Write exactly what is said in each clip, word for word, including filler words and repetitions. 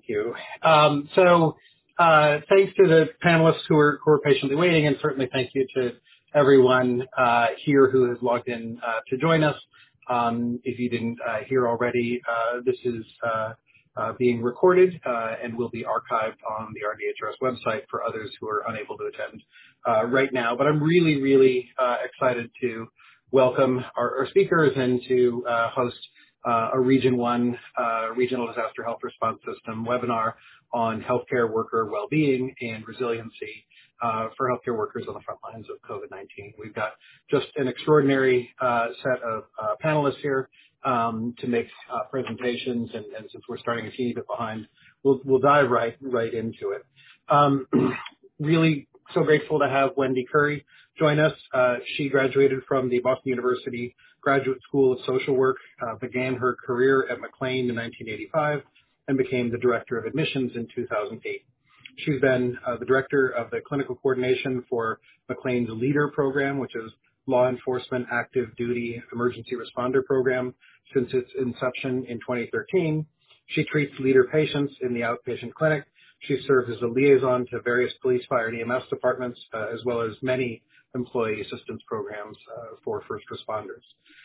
you. Um, so uh, thanks to the panelists who are, who are patiently waiting, and certainly thank you to everyone uh, here who has logged in uh, to join us. Um, if you didn't uh, hear already, uh, this is uh, uh, being recorded uh, and will be archived on the R D H R S website for others who are unable to attend uh, right now. But I'm really, really uh, excited to welcome our, our speakers and to uh, host uh, a Region one uh, Regional Disaster Health Response System webinar on healthcare worker well-being and resiliency uh, for healthcare workers on the front lines of COVID nineteen. We've got just an extraordinary uh, set of uh, panelists here um, to make uh, presentations, and, and since we're starting a teeny bit behind, we'll, we'll dive right right into it. Um, really so grateful to have Wendy Curry join us. Uh, she graduated from the Boston University Graduate School of Social Work, uh, began her career at McLean in nineteen eighty-five, and became the Director of Admissions in two thousand eight. She's been uh, the Director of the Clinical Coordination for McLean's LEADER program, which is Law Enforcement Active Duty Emergency Responder program, since its inception in twenty thirteen. She treats LEADER patients in the outpatient clinic. She serves as a liaison to various police, fire, and E M S departments, uh, as well as many employee assistance programs uh, for first responders.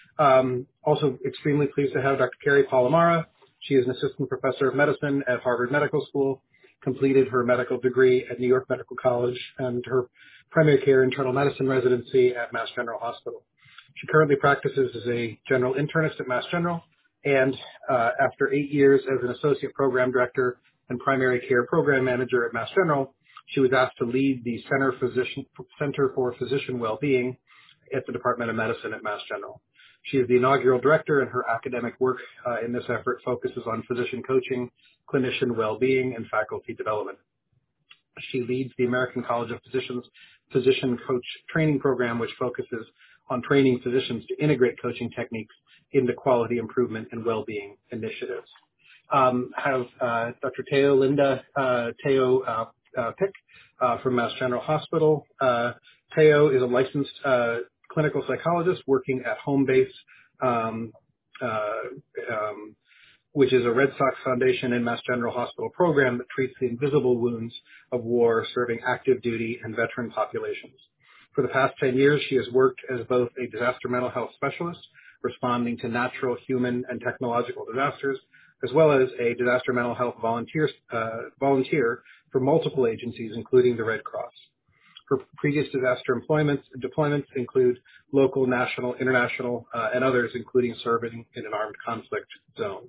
Um, also extremely pleased to have Doctor Carrie Palamara. She is an assistant professor of medicine at Harvard Medical School, completed her medical degree at New York Medical College, and her primary care internal medicine residency at Mass General Hospital. She currently practices as a general internist at Mass General, and uh, after eight years as an associate program director and primary care program manager at Mass General, she was asked to lead the Center, Physician, Center for Physician Wellbeing at the Department of Medicine at Mass General. She is the inaugural director, and her academic work uh, in this effort focuses on physician coaching, clinician well-being, and faculty development. She leads the American College of Physicians Physician Coach Training Program, which focuses on training physicians to integrate coaching techniques into quality improvement and well-being initiatives. Um, have uh, Doctor Teo Linda uh, Teo uh, uh, Pick uh, from Mass General Hospital. Uh, Teo is a licensed uh, clinical psychologist working at Home Base, um, uh, um, which is a Red Sox Foundation and Mass General Hospital program that treats the invisible wounds of war, serving active duty and veteran populations. For the past ten years, she has worked as both a disaster mental health specialist, responding to natural, human, and technological disasters, as well as a disaster mental health volunteer, uh, volunteer for multiple agencies, including the Red Cross. Her previous disaster employments, deployments include local, national, international, uh, and others, including serving in an armed conflict zone.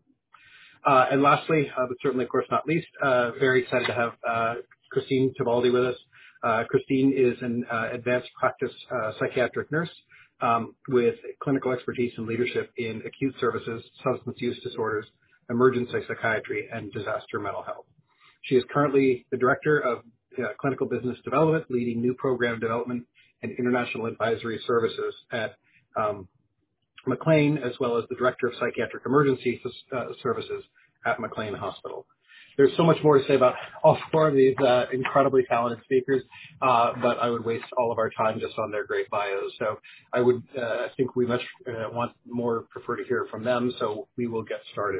Uh, and lastly, uh, but certainly, of course, not least, uh, very excited to have uh, Christine Tibaldi with us. Uh, Christine is an uh, advanced practice uh, psychiatric nurse um, with clinical expertise and leadership in acute services, substance use disorders, emergency psychiatry, and disaster mental health. She is currently the Director of uh, Clinical Business Development, leading new program development and international advisory services at um, McLean, as well as the Director of Psychiatric Emergency uh, Services at McLean Hospital. There's so much more to say about all four of these uh, incredibly talented speakers, uh, but I would waste all of our time just on their great bios. So I would uh, think we much uh, want more prefer to hear from them, so we will get started.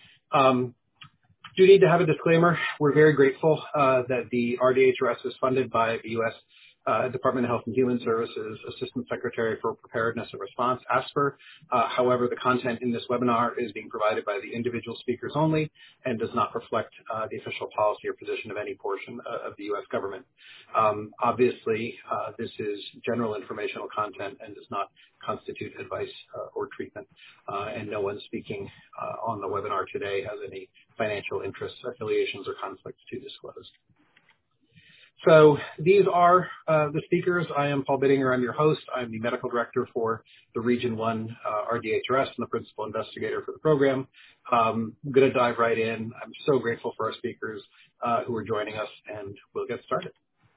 Um, do need to have a disclaimer. We're very grateful uh, that the R D H R S is funded by the U S Uh, Department of Health and Human Services Assistant Secretary for Preparedness and Response, ASPR. Uh, however, the content in this webinar is being provided by the individual speakers only and does not reflect uh, the official policy or position of any portion uh, of the U S government. Um, obviously, uh, this is general informational content and does not constitute advice uh, or treatment, uh, and no one speaking uh, on the webinar today has any financial interests, affiliations, or conflicts to disclose. So these are uh, the speakers. I am Paul Bittinger. I'm your host. I'm the medical director for the Region one uh, R D H R S and the principal investigator for the program. Um, I'm going to dive right in. I'm so grateful for our speakers uh, who are joining us, and we'll get started.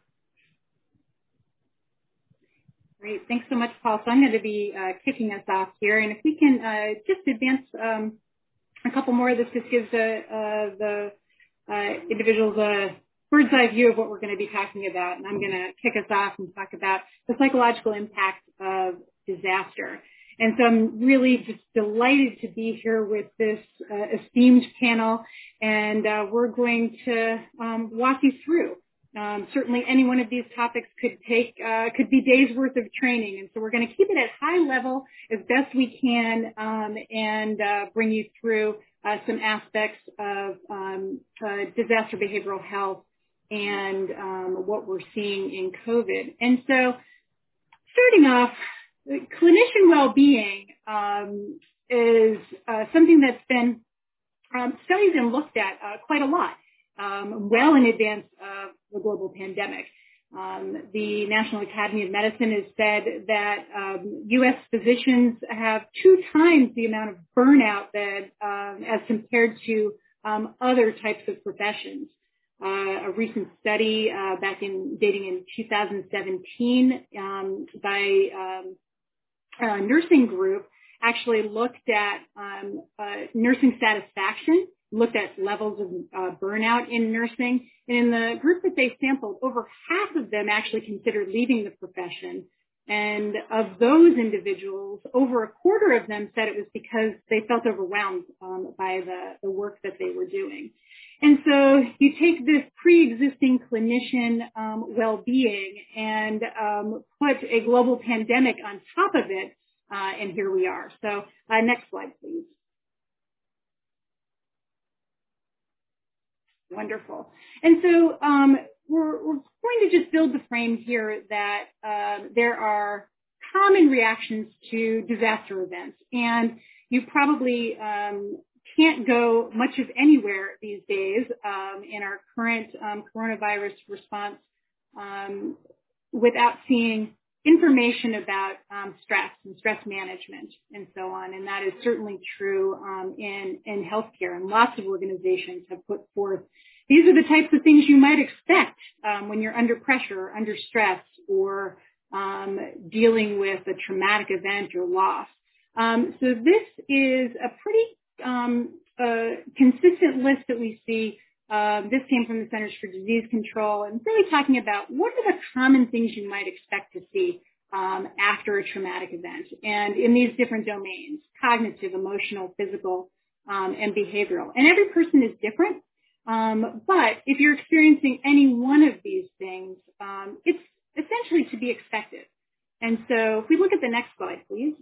Great. Thanks so much, Paul. So I'm going to be uh, kicking us off here. And if we can uh, just advance um, a couple more, this just gives uh, uh, the uh, individuals a bird's eye view of what we're going to be talking about. And I'm going to kick us off and talk about the psychological impact of disaster. And so I'm really just delighted to be here with this uh, esteemed panel, and uh, we're going to um, walk you through. Um, certainly any one of these topics could take, uh, could be days worth of training. And so we're going to keep it at high level as best we can, um, and, uh, bring you through, uh, some aspects of, um, uh, disaster behavioral health and, um, what we're seeing in COVID. And so starting off, clinician well-being, um, is, uh, something that's been, um, studied and looked at, uh, quite a lot. Um, well in advance of the global pandemic. Um, the National Academy of Medicine has said that um, U S physicians have two times the amount of burnout that, um, as compared to um, other types of professions. Uh, a recent study uh, back in dating in two thousand seventeen um, by um, a nursing group actually looked at um, uh, nursing satisfaction, looked at levels of uh, burnout in nursing. And in the group that they sampled, over half of them actually considered leaving the profession. And of those individuals, over a quarter of them said it was because they felt overwhelmed um, by the, the work that they were doing. And so you take this pre-existing clinician um, well-being and um, put a global pandemic on top of it, uh, and here we are. So uh, next slide, please. Wonderful. And so um, we're, we're going to just build the frame here that uh, there are common reactions to disaster events. And you probably um, can't go much of anywhere these days um, in our current um, coronavirus response um, without seeing information about um, stress and stress management and so on. And that is certainly true um, in, in healthcare. And lots of organizations have put forth, these are the types of things you might expect um, when you're under pressure, under stress, or um, dealing with a traumatic event or loss. Um, so this is a pretty um, uh, consistent list that we see. Uh, this came from the Centers for Disease Control, and really talking about what are the common things you might expect to see um, after a traumatic event, and in these different domains: cognitive, emotional, physical, um, and behavioral. And every person is different, um, but if you're experiencing any one of these things, um, it's essentially to be expected. And so, if we look at the next slide, please.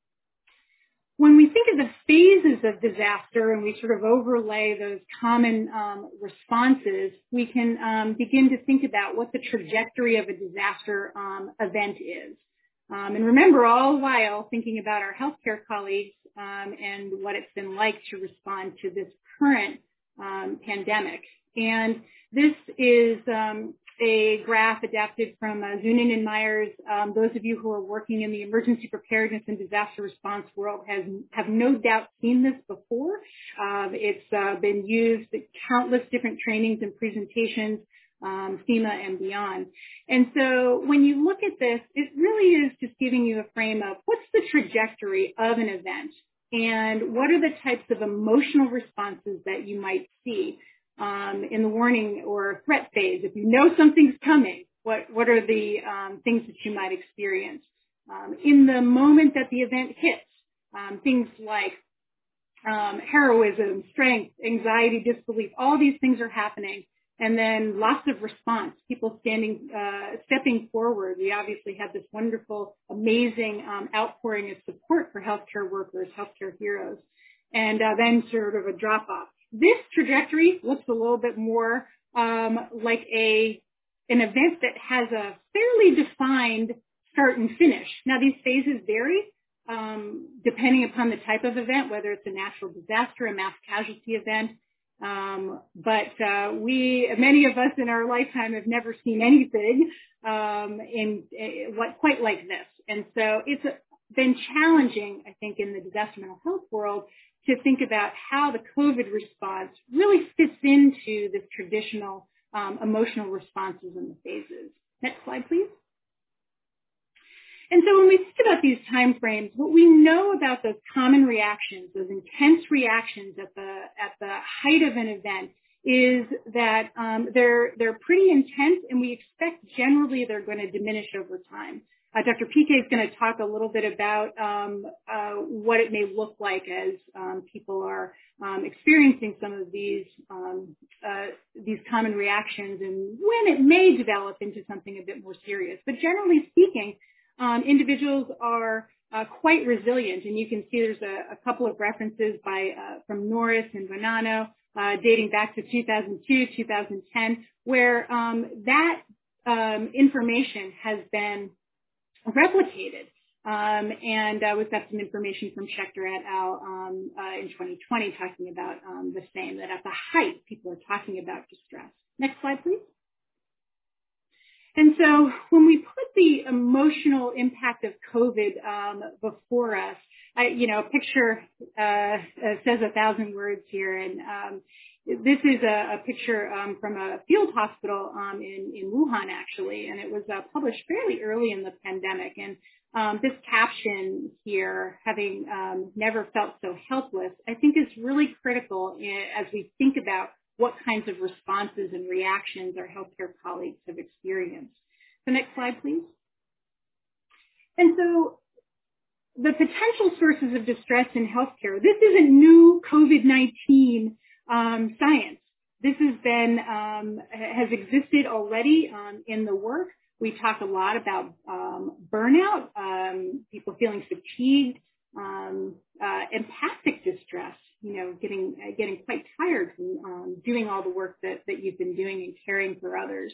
When we think of the phases of disaster and we sort of overlay those common um, responses, we can um, begin to think about what the trajectory of a disaster um, event is. Um, and remember, all the while thinking about our healthcare colleagues um, and what it's been like to respond to this current um, pandemic. And this is um, a graph adapted from uh, Zunin and Myers. Um, those of you who are working in the emergency preparedness and disaster response world has, have no doubt seen this before. Um, it's uh, been used at countless different trainings and presentations, um, FEMA and beyond. And so when you look at this, it really is just giving you a frame of what's the trajectory of an event and what are the types of emotional responses that you might see Um, in the warning or threat phase. If you know something's coming, what, what are the um, things that you might experience? Um, in the moment that the event hits, um, things like um, heroism, strength, anxiety, disbelief, all these things are happening. And then lots of response, people standing, uh, stepping forward. We obviously had this wonderful, amazing um, outpouring of support for healthcare workers, healthcare heroes, and uh, then sort of a drop-off. This trajectory looks a little bit more um, like a an event that has a fairly defined start and finish. Now, these phases vary um, depending upon the type of event, whether it's a natural disaster, a mass casualty event. Um, but uh, we, many of us in our lifetime, have never seen anything um, in, in what quite like this. And so it's been challenging, I think, in the disaster mental health world to think about how the COVID response really fits into this traditional um, emotional responses in the phases. Next slide, please. And so when we think about these time frames, what we know about those common reactions, those intense reactions at the at the height of an event, is that um, they're they're pretty intense, and we expect generally they're going to diminish over time. Uh, Doctor P K is going to talk a little bit about um, uh, what it may look like as um, people are um, experiencing some of these um, uh, these common reactions and when it may develop into something a bit more serious. But generally speaking, um, individuals are uh, quite resilient, and you can see there's a, a couple of references by uh, from Norris and Bonanno uh, dating back to two thousand two, two thousand ten, where um, that um, information has been replicated. Um, and uh, we've got some information from Schechter et al. Um, uh, in twenty twenty talking about um, the same, that at the height, people are talking about distress. Next slide, please. And so when we put the emotional impact of COVID um, before us, I, you know, a picture uh, uh, says a thousand words here. And um, this is a, a picture um, from a field hospital um, in, in Wuhan, actually, and it was uh, published fairly early in the pandemic. And um, this caption here, having um, never felt so helpless, I think is really critical in, as we think about what kinds of responses and reactions our healthcare colleagues have experienced. The next slide, please. And so the potential sources of distress in healthcare, this isn't new COVID nineteen um, science. This has been, um, has existed already um, in the work. We talk a lot about um, burnout, um, people feeling fatigued, um, uh, empathic distress, you know, getting uh, getting quite tired from um, doing all the work that, that you've been doing and caring for others.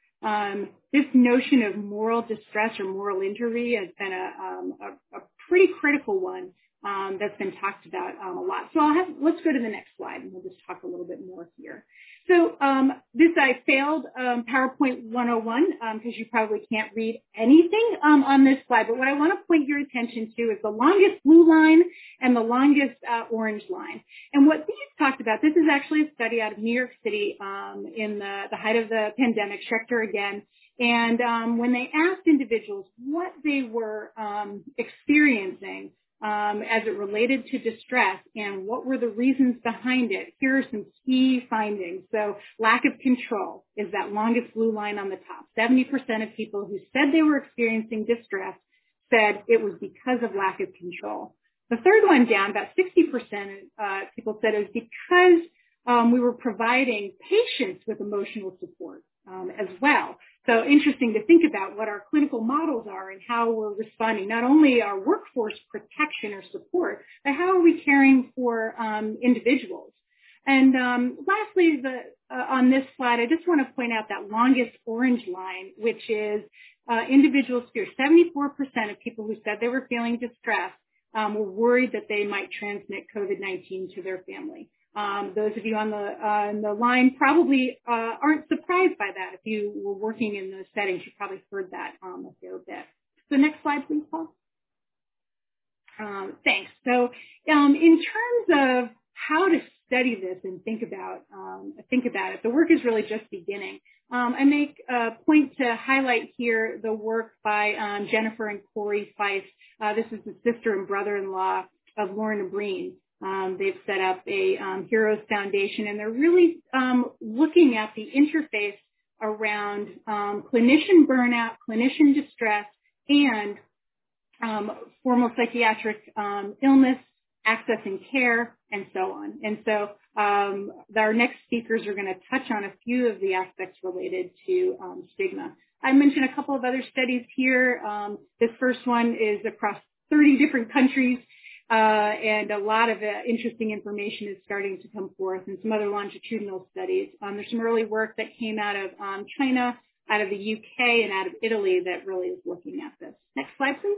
Um, this notion of moral distress or moral injury has been a, um, a, a pretty critical one um, that's been talked about um, a lot. So I'll have, let's go to the next slide and we'll just talk a little bit more here. So um, this I failed um, PowerPoint one oh one because um, you probably can't read anything um, on this slide. But what I want to point your attention to is the longest blue line and the longest uh, orange line. And what these talked about, this is actually a study out of New York City um, in the, the height of the pandemic, Schechter again. And um, when they asked individuals what they were um, experiencing um, as it related to distress and what were the reasons behind it, here are some key findings. So lack of control is that longest blue line on the top. seventy percent of people who said they were experiencing distress said it was because of lack of control. The third one down, about sixty percent uh, people said it was because um, we were providing patients with emotional support um, as well. So interesting to think about what our clinical models are and how we're responding, not only our workforce protection or support, but how are we caring for um, individuals. And um, lastly, the, uh, on this slide, I just want to point out that longest orange line, which is uh, individuals fear. seventy-four percent of people who said they were feeling distressed um, were worried that they might transmit COVID nineteen to their family. Um, those of you on the, uh, on the line probably uh, aren't surprised by that. If you were working in those settings, you probably heard that um, a fair bit. So next slide, please, Paul. Um, thanks. So um, in terms of how to study this and think about um, think about it, the work is really just beginning. Um, I make a point to highlight here the work by um, Jennifer and Corey Fife. Uh, this is the sister and brother-in-law of Lorna Breen. Um, they've set up a um, Heroes Foundation, and they're really um, looking at the interface around um, clinician burnout, clinician distress, and um, formal psychiatric um, illness, accessing care, and so on. And so um, our next speakers are going to touch on a few of the aspects related to um, stigma. I mentioned a couple of other studies here. Um, this first one is across thirty different countries. Uh, and a lot of uh, interesting information is starting to come forth and some other longitudinal studies. Um, there's some early work that came out of um, China, out of the U K, and out of Italy that really is looking at this. Next slide, please.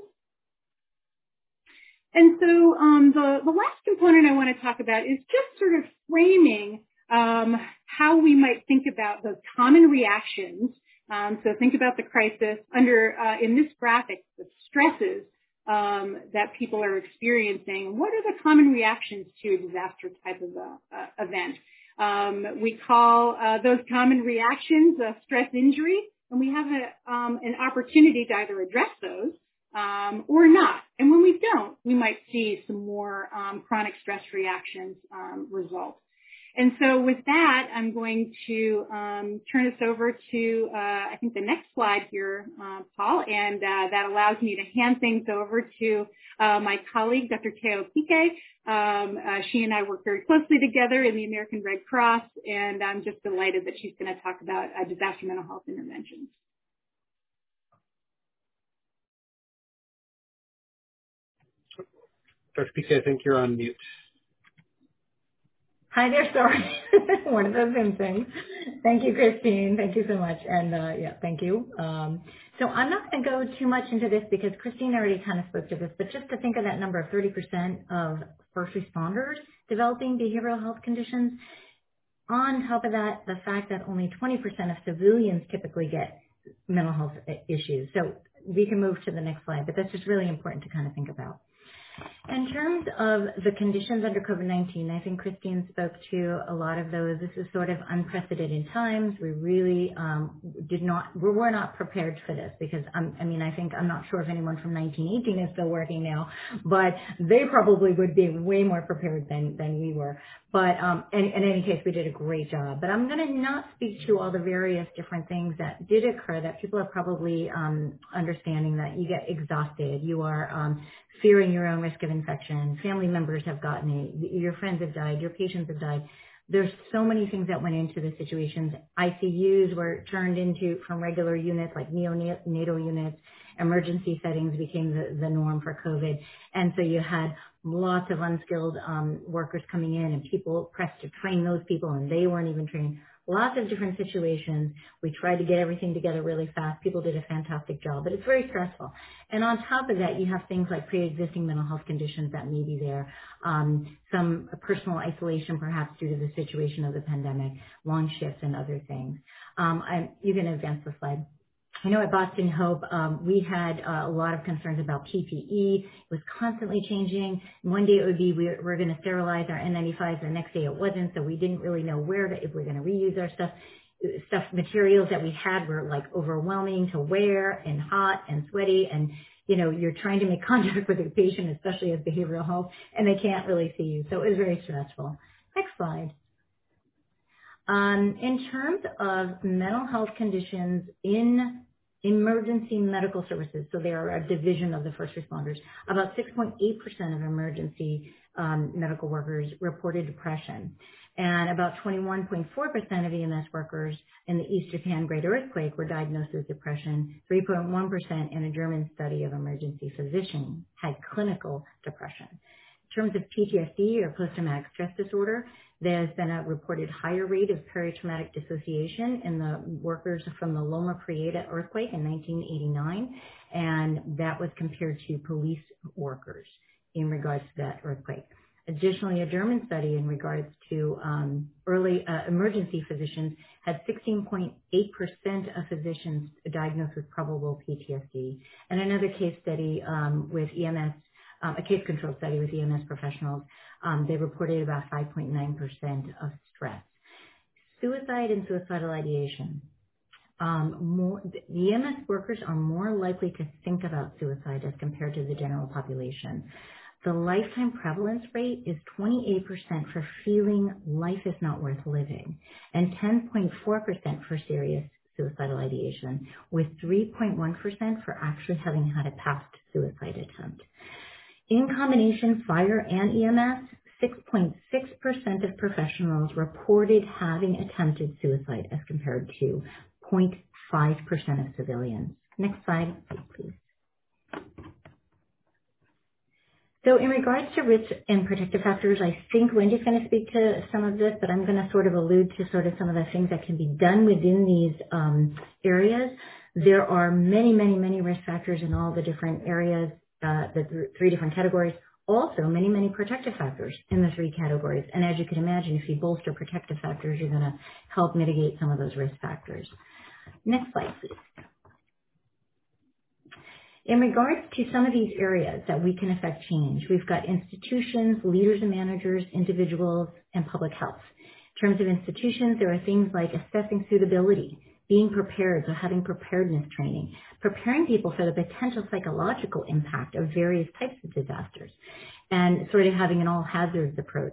And so um, the, the last component I want to talk about is just sort of framing um, how we might think about those common reactions. Um, so think about the crisis under, uh, in this graphic, the stresses Um, that people are experiencing. What are the common reactions to a disaster type of a, uh, event? Um, we call uh, those common reactions a stress injury, and we have a, um, an opportunity to either address those um, or not. And when we don't, we might see some more um, chronic stress reactions um, result. And so with that, I'm going to um, turn us over to, uh, I think, the next slide here, uh, Paul, and uh, that allows me to hand things over to uh, my colleague, Doctor Teo Pique. Um, uh, she and I work very closely together in the American Red Cross, and I'm just delighted that she's going to talk about uh, disaster mental health interventions. Doctor Pique, I think you're on mute. Hi there, sorry. One of those same things. Thank you, Christine. Thank you so much. And uh, yeah, thank you. Um, so I'm not going to go too much into this because Christine already kind of spoke to this, but just to think of that number of thirty percent of first responders developing behavioral health conditions. On top of that, the fact that only twenty percent of civilians typically get mental health issues. So we can move to the next slide, but that's just really important to kind of think about. In terms of the conditions under COVID nineteen, I think Christine spoke to a lot of those. This is sort of unprecedented times. We really um, did not, we were not prepared for this because, um, I mean, I think, I'm not sure if anyone from nineteen eighteen is still working now, but they probably would be way more prepared than, than we were. But um, in, in any case, we did a great job. But I'm going to not speak to all the various different things that did occur that people are probably um, understanding that you get exhausted. You are um, fearing your own risk of infection. Family members have gotten it. Your friends have died. Your patients have died. There's so many things that went into the situations. I C Us were turned into, from regular units like neonatal units, emergency settings became the, the norm for COVID. And so you had lots of unskilled um, workers coming in and people pressed to train those people and they weren't even trained. Lots of different situations. We tried to get everything together really fast. People did a fantastic job, but it's very stressful. And on top of that, you have things like pre-existing mental health conditions that may be there, um, some personal isolation perhaps due to the situation of the pandemic, long shifts and other things. Um, I, you can advance the slide. I know at Boston Hope, um, we had uh, a lot of concerns about P P E. It was constantly changing. One day it would be we're, we're going to sterilize our N ninety-fives. The next day it wasn't, so we didn't really know where to, if we're going to reuse our stuff. Stuff materials that we had were like overwhelming to wear and hot and sweaty, and you know you're trying to make contact with the patient, especially as behavioral health, and they can't really see you. So it was very stressful. Next slide. Um, in terms of mental health conditions in emergency medical services, so they are a division of the first responders, about six point eight percent of emergency um, medical workers reported depression. And about twenty-one point four percent of E M S workers in the East Japan Great Earthquake were diagnosed with depression. three point one percent in a German study of emergency physicians had clinical depression. In terms of P T S D or post-traumatic stress disorder, there's been a reported higher rate of peritraumatic dissociation in the workers from the Loma Prieta earthquake in nineteen eighty-nine, and that was compared to police workers in regards to that earthquake. Additionally, a German study in regards to um, early uh, emergency physicians had sixteen point eight percent of physicians diagnosed with probable P T S D, and another case study um, with E M S Um, a case control study with E M S professionals, um, they reported about five point nine percent of stress. Suicide and suicidal ideation. Um, more, the E M S workers are more likely to think about suicide as compared to the general population. The lifetime prevalence rate is twenty-eight percent for feeling life is not worth living and ten point four percent for serious suicidal ideation, with three point one percent for actually having had a past suicide attempt. In combination, fire and E M S, six point six percent of professionals reported having attempted suicide as compared to zero point five percent of civilians. Next slide, please. So in regards to risk and protective factors, I think Wendy's going to speak to some of this, but I'm going to sort of allude to sort of some of the things that can be done within these um, areas. There are many, many, many risk factors in all the different areas. Uh, the th- three different categories, also many, many protective factors in the three categories. And as you can imagine, if you bolster protective factors, you're going to help mitigate some of those risk factors. Next slide, please. In regards to some of these areas that we can affect change, we've got institutions, leaders and managers, individuals, and public health. In terms of institutions, there are things like assessing suitability, being prepared, so having preparedness training, preparing people for the potential psychological impact of various types of disasters, and sort of having an all hazards approach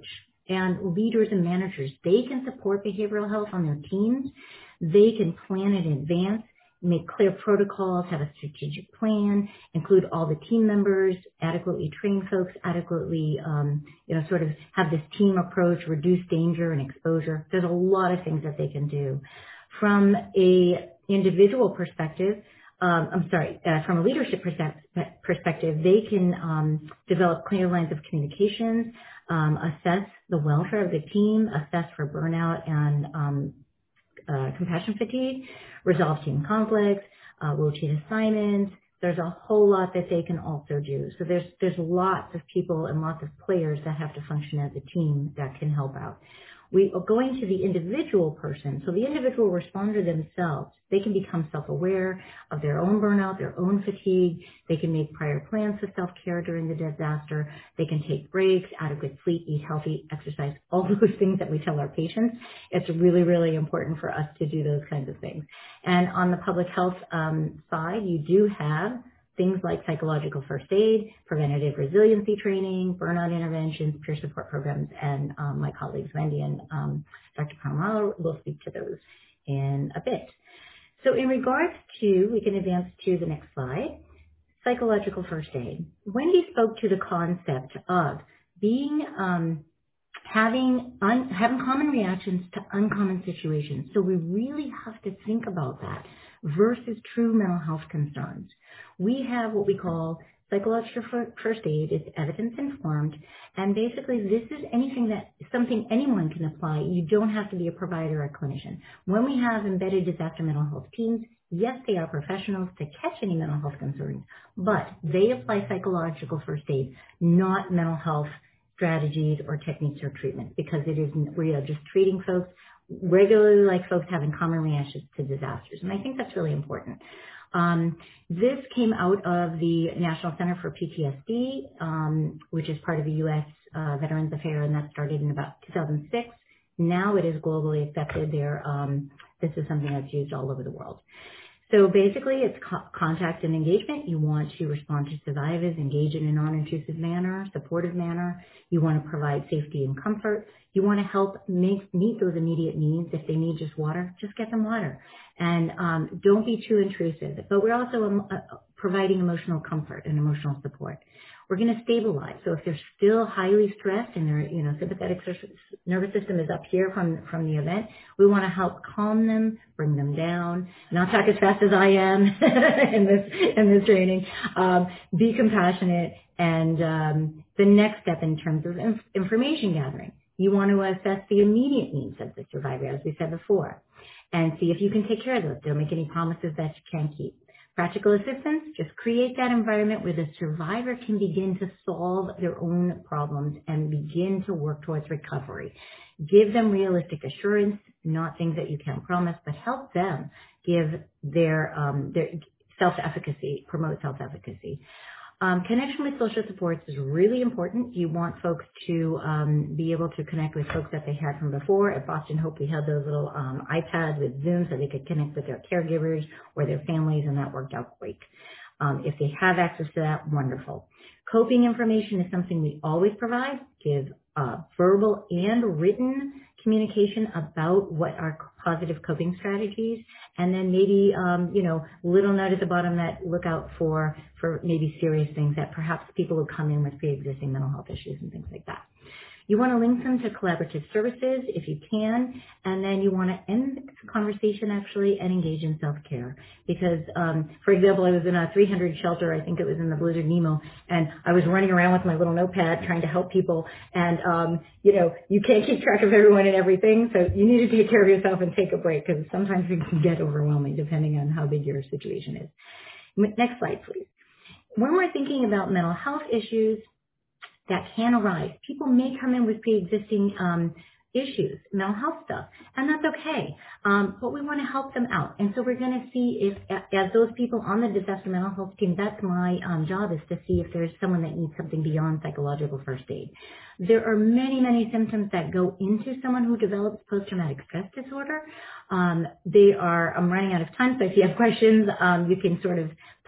and leaders and managers. They can support behavioral health on their teams. They can plan in advance, make clear protocols, have a strategic plan, include all the team members, adequately train folks, adequately, um, you know, sort of have this team approach, reduce danger and exposure. There's a lot of things that they can do. From a individual perspective, um, I'm sorry, uh, from a leadership perspective, they can um, develop clear lines of communications, um, assess the welfare of the team, assess for burnout and um, uh, compassion fatigue, resolve team conflicts, uh, rotate assignments. There's a whole lot that they can also do. So there's there's lots of people and lots of players that have to function as a team that can help out. We are going to the individual person. So the individual responder themselves, they can become self-aware of their own burnout, their own fatigue. They can make prior plans for self-care during the disaster. They can take breaks, adequate sleep, eat healthy, exercise, all those things that we tell our patients. It's really, really important for us to do those kinds of things. And on the public health um, side, you do have things like psychological first aid, preventative resiliency training, burnout interventions, peer support programs, and um, my colleagues Wendy and um, Doctor Parmala will speak to those in a bit. So in regards to, we can advance to the next slide, psychological first aid. Wendy spoke to the concept of being, um, having, un, having common reactions to uncommon situations. So we really have to think about that versus true mental health concerns. We have what we call psychological first aid. It's evidence informed, and basically this is anything that something anyone can apply. You don't have to be a provider or a clinician. When we have embedded disaster mental health teams, yes, they are professionals to catch any mental health concerns, but they apply psychological first aid, not mental health strategies or techniques or treatments, because it is, we are just treating folks regularly like folks having common reactions to disasters. And I think that's really important. Um, this came out of the National Center for P T S D, um, which is part of the U S uh, Veterans Affairs, and that started in about two thousand six. Now it is globally accepted. There, um, this is something that's used all over the world. So basically, it's co- contact and engagement. You want to respond to survivors, engage in a non-intrusive manner, supportive manner. You want to provide safety and comfort. You want to help make, meet those immediate needs. If they need just water, just get them water. And um, don't be too intrusive. But we're also um, uh, providing emotional comfort and emotional support. We're going to stabilize. So if they're still highly stressed and their, you know, sympathetic nervous system is up here from, from the event, we want to help calm them, bring them down, not talk as fast as I am in this, in this training, um, be compassionate. And um, the next step in terms of inf- information gathering, you want to assess the immediate needs of the survivor, as we said before, and see if you can take care of those. Don't make any promises that you can't keep. Practical assistance, just create that environment where the survivor can begin to solve their own problems and begin to work towards recovery. Give them realistic assurance, not things that you can't promise, but help them give their, um, their self-efficacy, promote self-efficacy. Um, connection with social supports is really important. You want folks to um, be able to connect with folks that they had from before. At Boston Hope, we had those little um, iPads with Zoom so they could connect with their caregivers or their families, and that worked out great. Um, if they have access to that, wonderful. Coping information is something we always provide. Give uh, verbal and written communication about what are positive coping strategies, and then maybe, um, you know, little note at the bottom that look out for, for maybe serious things that perhaps people will come in with pre-existing mental health issues and things like that. You want to link them to collaborative services if you can, and then you want to end the conversation actually and engage in self-care. Because, um, for example, I was in a three hundred shelter, I think it was in the Blizzard Nemo, and I was running around with my little notepad trying to help people, and, um, you know, you can't keep track of everyone and everything, so you need to take care of yourself and take a break, because sometimes it can get overwhelming depending on how big your situation is. Next slide, please. When we're thinking about mental health issues that can arise, people may come in with pre-existing um, issues, mental health stuff, and that's okay. Um, but we want to help them out. And so we're going to see if, as those people on the disaster mental health team, that's my um, job, is to see if there's someone that needs something beyond psychological first aid. There are many, many symptoms that go into someone who develops post-traumatic stress disorder. Um, they are, I'm running out of time, so if you have questions, um, you can sort of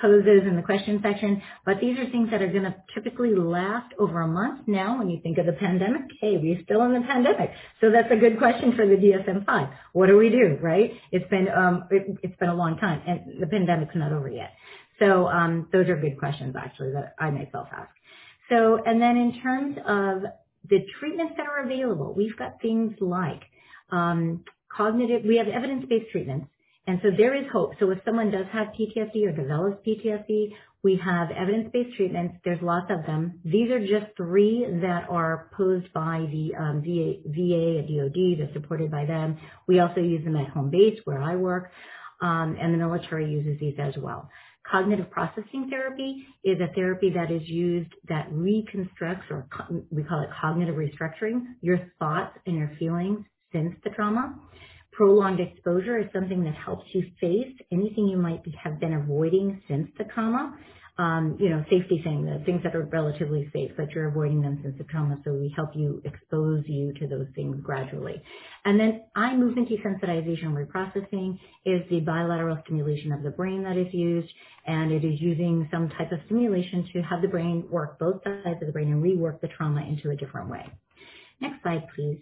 poses in the question section, but these are things that are going to typically last over a month now. When you think of the pandemic, hey, we're still in the pandemic. So that's a good question for the D S M five. What do we do, right? It's been, um, it, it's been a long time and the pandemic's not over yet. So, um, those are good questions actually that I myself ask. So, and then in terms of the treatments that are available, we've got things like, um, cognitive, we have evidence-based treatments. And so there is hope. So if someone does have P T S D or develops P T S D, we have evidence-based treatments. There's lots of them. These are just three that are posed by the um, V A, V A and D O D. They're supported by them. We also use them at home base where I work, um, and the military uses these as well. Cognitive processing therapy is a therapy that is used that reconstructs, or co- we call it cognitive restructuring, your thoughts and your feelings since the trauma. Prolonged exposure is something that helps you face anything you might be, have been avoiding since the trauma. Um, you know, safety things, the things that are relatively safe, but you're avoiding them since the trauma, so we help you expose you to those things gradually. And then eye movement desensitization reprocessing is the bilateral stimulation of the brain that is used, and it is using some type of stimulation to have the brain work both sides of the brain and rework the trauma into a different way. Next slide, please.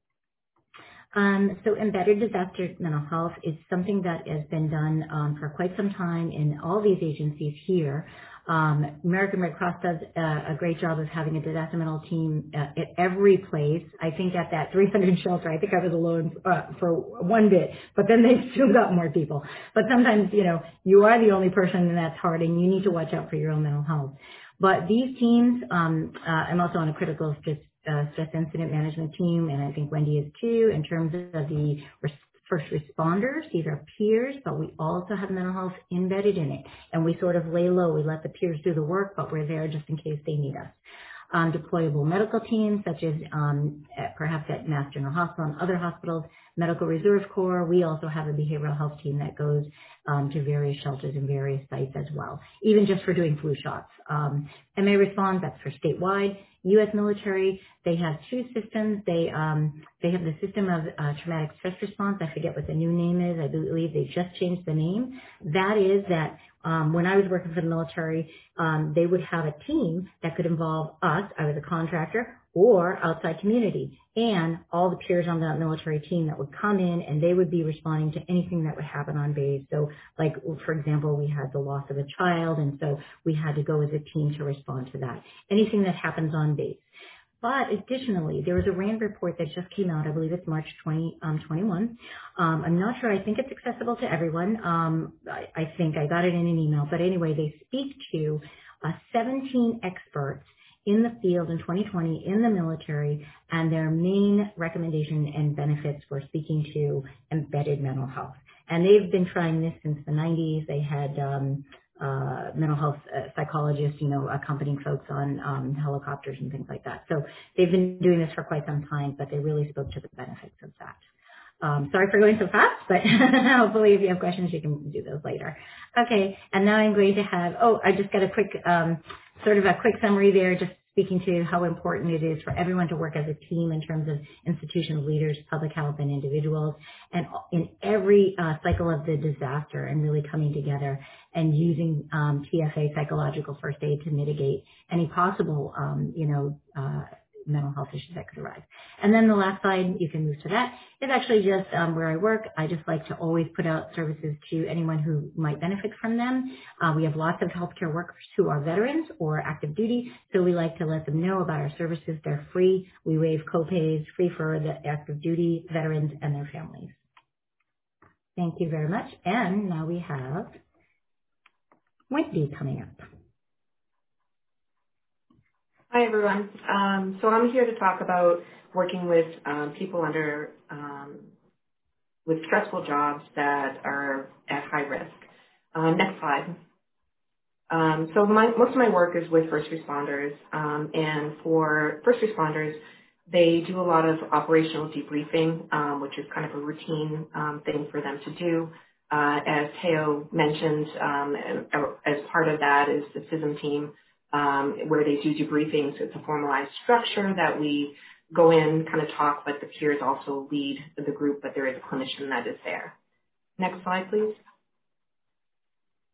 Um, so embedded disaster mental health is something that has been done um, for quite some time in all these agencies here. Um, American Red Cross does a, a great job of having a disaster mental team uh, at every place. I think at that three hundred shelter, I think I was alone uh, for one bit, but then they still got more people. But sometimes, you know, you are the only person and that's hard, and you need to watch out for your own mental health. But these teams, um, uh, I'm also on a critical stress, uh, stress incident management team, and I think Wendy is too, in terms of the res- first responders. These are peers, but we also have mental health embedded in it. And we sort of lay low. We let the peers do the work, but we're there just in case they need us. Um, deployable medical teams, such as um, at, perhaps at Mass General Hospital and other hospitals, Medical Reserve Corps. We also have a behavioral health team that goes um, to various shelters and various sites as well, even just for doing flu shots. Um, M A Respond, that's for statewide. U S military, they have two systems. They um, they have the system of uh, traumatic stress response. I forget what the new name is. I believe they just changed the name. That is that um, when I was working for the military, um, they would have a team that could involve us, I was a contractor, or outside community, and all the peers on that military team that would come in, and they would be responding to anything that would happen on base. So, like, for example, we had the loss of a child, and so we had to go as a team to respond to that. Anything that happens on base. But additionally, there was a RAND report that just came out. I believe it's March twenty twenty-one. Um, I'm not sure. I think it's accessible to everyone. Um, I, I think I got it in an email. But anyway, they speak to uh, seventeen experts in the field in twenty twenty in the military, and their main recommendation and benefits were speaking to embedded mental health. And they've been trying this since the nineties. They had um, uh, mental health uh, psychologists, you know, accompanying folks on um, helicopters and things like that. So they've been doing this for quite some time, but they really spoke to the benefits of that. Um, sorry for going so fast, but hopefully if you have questions, you can do those later. Okay, and now I'm going to have, oh, I just got a quick, um, sort of a quick summary there, just speaking to how important it is for everyone to work as a team in terms of institutional leaders, public health, and individuals, and in every uh, cycle of the disaster, and really coming together and using um, T F A, psychological first aid, to mitigate any possible, um, you know, uh, mental health issues that could arise. And then the last slide, you can move to that, is actually just um, where I work. I just like to always put out services to anyone who might benefit from them. Uh, we have lots of healthcare workers who are veterans or active duty, so we like to let them know about our services. They're free. We waive co-pays, free for the active duty veterans and their families. Thank you very much. And now we have Wendy coming up. Hi, everyone. Um, so I'm here to talk about working with um, people under um, with stressful jobs that are at high risk. Um, next slide. Um, so my, most of my work is with first responders, um, and for first responders, they do a lot of operational debriefing, um, which is kind of a routine um, thing for them to do. Uh, as Teo mentioned, um, as part of that is the C I S M team, um, where they do debriefings. It's a formalized structure that we go in, kind of talk, but the peers also lead the group, but there is a clinician that is there. Next slide, please.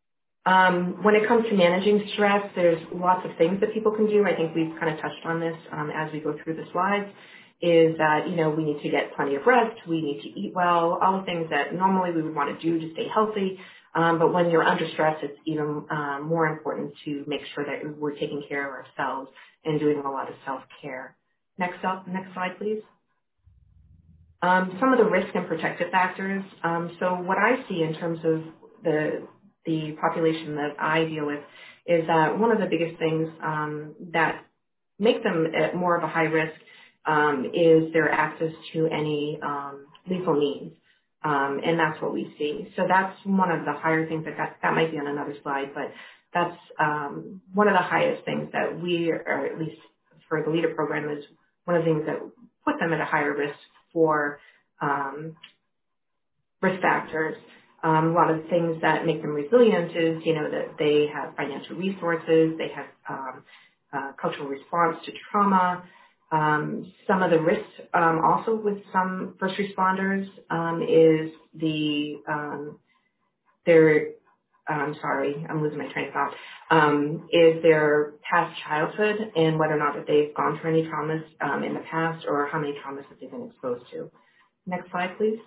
Um, when it comes to managing stress, there's lots of things that people can do. I think we've kind of touched on this um, as we go through the slides, is that, you know, we need to get plenty of rest, we need to eat well, all the things that normally we would want to do to stay healthy. Um, but when you're under stress, it's even um, more important to make sure that we're taking care of ourselves and doing a lot of self-care. Next up, next slide, please. Um, some of the risk and protective factors. Um, so what I see in terms of the the population that I deal with is that one of the biggest things um, that make them at more of a high risk um, is their access to any um, lethal means. Um, and that's what we see. So that's one of the higher things that, that, that might be on another slide, but that's um, one of the highest things that we, or at least for the LEADER program, is one of the things that put them at a higher risk for um, risk factors. Um, a lot of things that make them resilient is, you know, that they have financial resources, they have um, uh, cultural response to trauma. Um, some of the risks um, also with some first responders um, is the um, their I'm sorry, I'm losing my train of thought, um, is their past childhood and whether or not that they've gone through any traumas um, in the past or how many traumas that they've been exposed to. Next slide, please.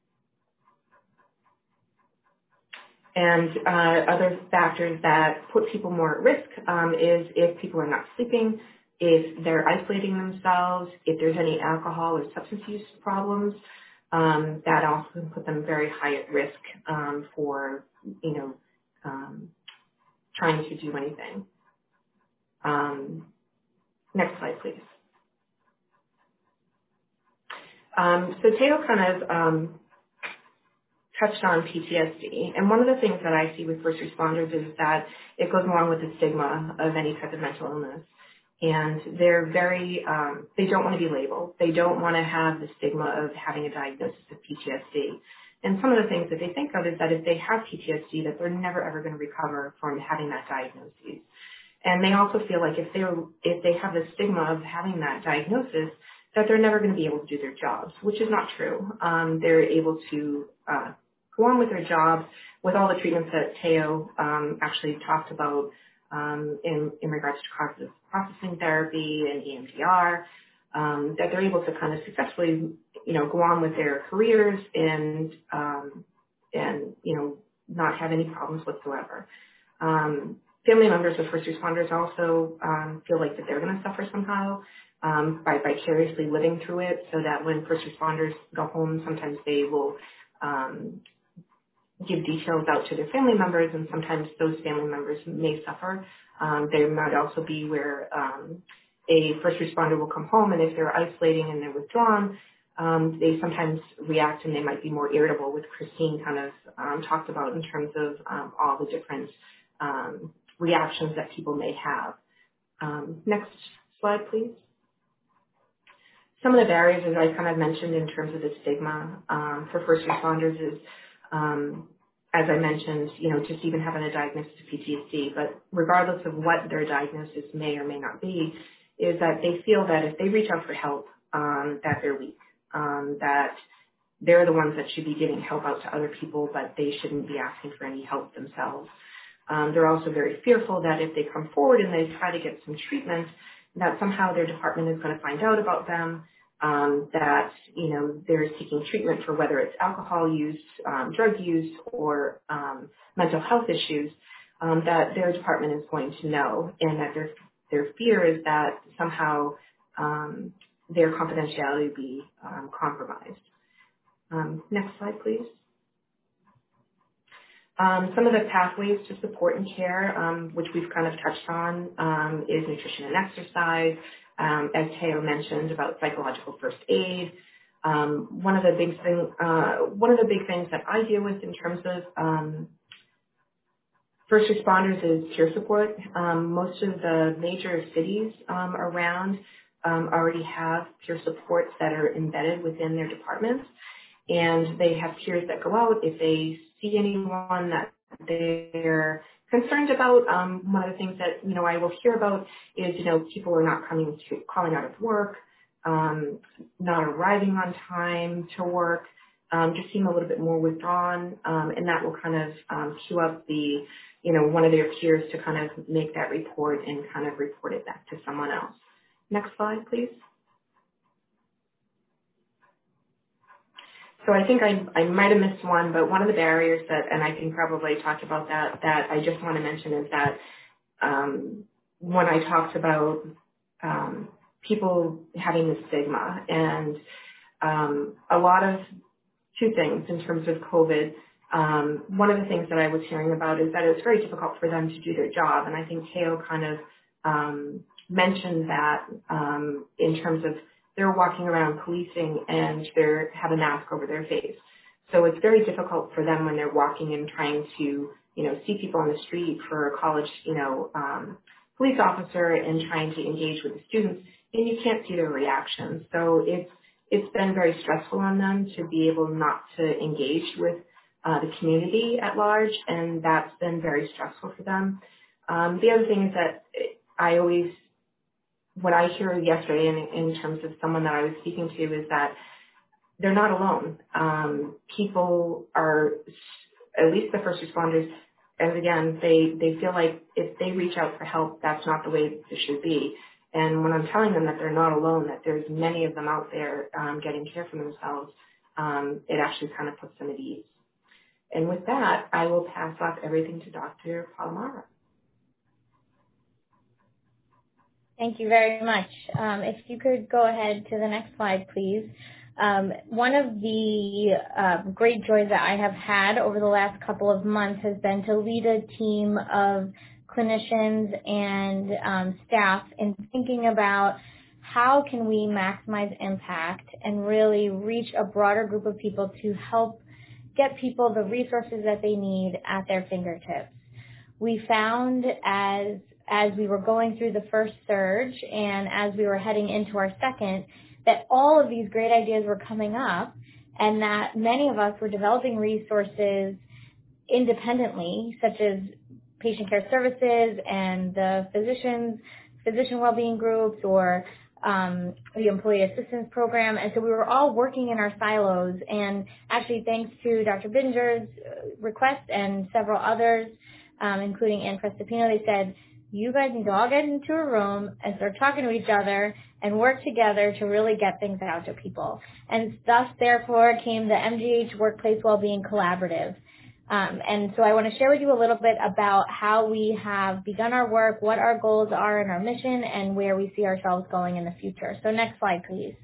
And uh, other factors that put people more at risk um, is if people are not sleeping, if they're isolating themselves, if there's any alcohol or substance use problems, um, that also can put them very high at risk um, for, you know, um, trying to do anything. Um, next slide, please. Um, so Teo kind of um, touched on P T S D, and one of the things that I see with first responders is that it goes along with the stigma of any type of mental illness, and they're very, um, they don't want to be labeled. They don't want to have the stigma of having a diagnosis of P T S D. And some of the things that they think of is that if they have P T S D, that they're never ever going to recover from having that diagnosis. And they also feel like if they if they have the stigma of having that diagnosis, that they're never going to be able to do their jobs, which is not true. Um, they're able to uh, go on with their jobs with all the treatments that Teo um, actually talked about um, in, in regards to cognitive processing therapy and E M D R, um, that they're able to kind of successfully, you know, go on with their careers and, um, and you know, not have any problems whatsoever. Um, family members of first responders also um, feel like that they're going to suffer somehow um, by vicariously living through it, so that when first responders go home, sometimes they will um, give details out to their family members, and sometimes those family members may suffer. Um, there might also be where um, a first responder will come home, and if they're isolating and they're withdrawn, um, they sometimes react and they might be more irritable, which Christine kind of um, talked about in terms of um, all the different um, reactions that people may have. Um, next slide, please. Some of the barriers, as I kind of mentioned in terms of the stigma um, for first responders is, um, as I mentioned, you know, just even having a diagnosis of P T S D, but regardless of what their diagnosis may or may not be, is that they feel that if they reach out for help, um, that they're weak, um, that they're the ones that should be giving help out to other people, but they shouldn't be asking for any help themselves. Um, they're also very fearful that if they come forward and they try to get some treatment, that somehow their department is going to find out about them, um, that, you know, they're seeking treatment for whether it's alcohol use, um, drug use, or um, mental health issues, um, that their department is going to know, and that their, their fear is that somehow um, their confidentiality will be um, compromised. Um, next slide, please. Um, some of the pathways to support and care, um, which we've kind of touched on, um, is nutrition and exercise, um, as Teo mentioned about psychological first aid. Um, one of the big thing, uh, one of the big things that I deal with in terms of um, first responders is peer support. Um, most of the major cities um, around um, already have peer supports that are embedded within their departments. And they have peers that go out if they see anyone that they're concerned about. Um, one of the things that, you know, I will hear about is, you know, people are not coming to, calling out of work, um, not arriving on time to work, um, just seem a little bit more withdrawn, um, and that will kind of um, cue up the, you know, one of their peers to kind of make that report and kind of report it back to someone else. Next slide, please. So I think I, I might have missed one, but one of the barriers that, and I can probably talk about that, that I just want to mention is that um, when I talked about um, people having the stigma, and um, a lot of two things in terms of COVID. Um, one of the things that I was hearing about is that it's very difficult for them to do their job, and I think Teo kind of um, mentioned that um, in terms of they're walking around policing and they have a mask over their face. So it's very difficult for them when they're walking and trying to, you know, see people on the street for a college, you know, um, police officer and trying to engage with the students, and you can't see their reactions. So it's it's been very stressful on them to be able not to engage with uh, the community at large, and that's been very stressful for them. Um, the other thing is that I always, what I hear yesterday in, in terms of someone that I was speaking to is that they're not alone. Um, people are, at least the first responders, and again, they, they feel like if they reach out for help, that's not the way it should be. And when I'm telling them that they're not alone, that there's many of them out there um, getting care for themselves, um, it actually kind of puts them at ease. And with that, I will pass off everything to Doctor Palomara. Thank you very much. Um, if you could go ahead to the next slide, please. Um, one of the uh, great joys that I have had over the last couple of months has been to lead a team of clinicians and um, staff in thinking about how can we maximize impact and really reach a broader group of people to help get people the resources that they need at their fingertips. We found as as we were going through the first surge and as we were heading into our second, that all of these great ideas were coming up and that many of us were developing resources independently, such as patient care services and the physicians, physician well-being groups, or um, the employee assistance program. And so we were all working in our silos. And actually, thanks to Doctor Binger's request and several others, um, including Ann Prestipino, they said, you guys need to all get into a room and start talking to each other and work together to really get things out to people. And thus, therefore, came the M G H Workplace Wellbeing Collaborative. Um, and so I want to share with you a little bit about how we have begun our work, what our goals are and our mission, and where we see ourselves going in the future. So next slide, please.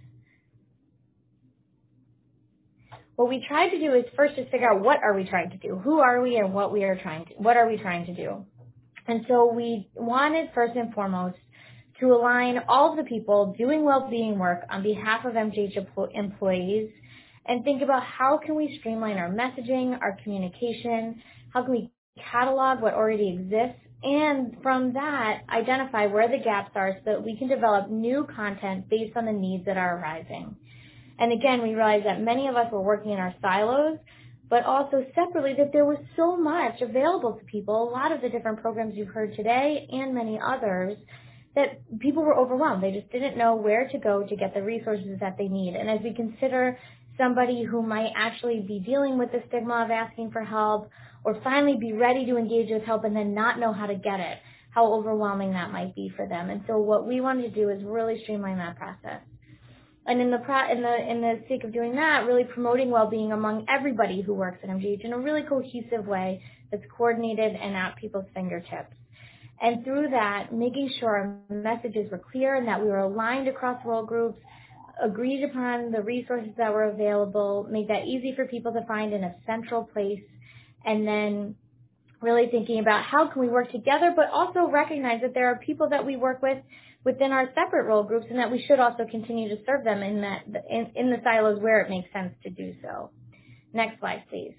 What we tried to do is first just figure out what are we trying to do, who are we, and what we are trying to, what are we trying to do. And so we wanted first and foremost to align all of the people doing well-being work on behalf of M G H employees and think about how can we streamline our messaging, our communication, how can we catalog what already exists, and from that, identify where the gaps are so that we can develop new content based on the needs that are arising. And again, we realized that many of us were working in our silos, but also separately that there was so much available to people, a lot of the different programs you've heard today and many others, that people were overwhelmed. They just didn't know where to go to get the resources that they need. And as we consider somebody who might actually be dealing with the stigma of asking for help or finally be ready to engage with help and then not know how to get it, how overwhelming that might be for them. And so what we wanted to do is really streamline that process. And in the, pro- in the in the sake of doing that, really promoting well-being among everybody who works at M G H in a really cohesive way that's coordinated and at people's fingertips. And through that, making sure our messages were clear and that we were aligned across role groups, agreed upon the resources that were available, make that easy for people to find in a central place, and then really thinking about how can we work together, but also recognize that there are people that we work with within our separate role groups and that we should also continue to serve them in that in, in the silos where it makes sense to do so. Next slide, please.